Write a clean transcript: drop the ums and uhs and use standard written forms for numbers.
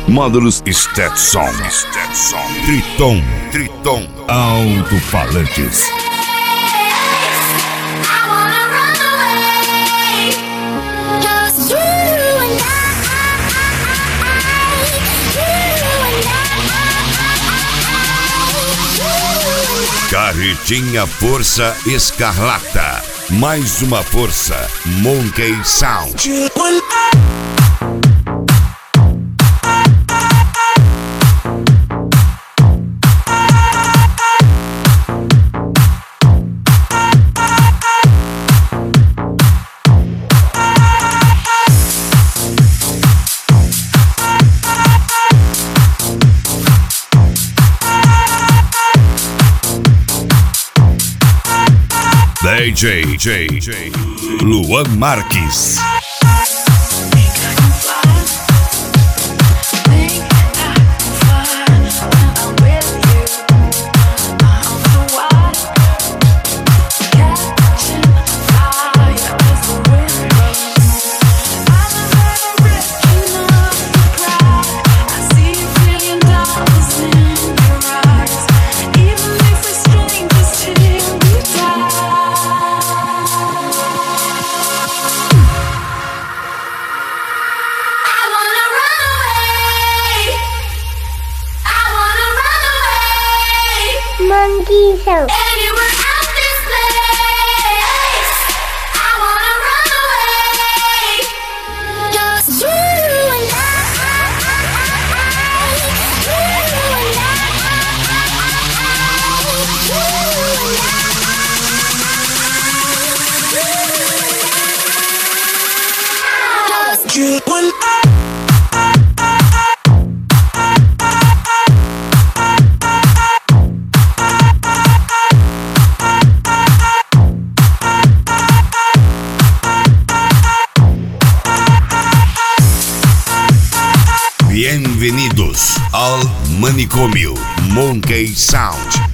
Módulos Stetson. Triton. Alto-falantes. Carretinha Força Escarlata. Mais uma força. Monkey Sound. DJ Luan Marques. Monkey Sound. Anywhere out this place, I wanna run away. Just you and I. Just you and I. Bienvenidos ao Manicômio Monkey Sound.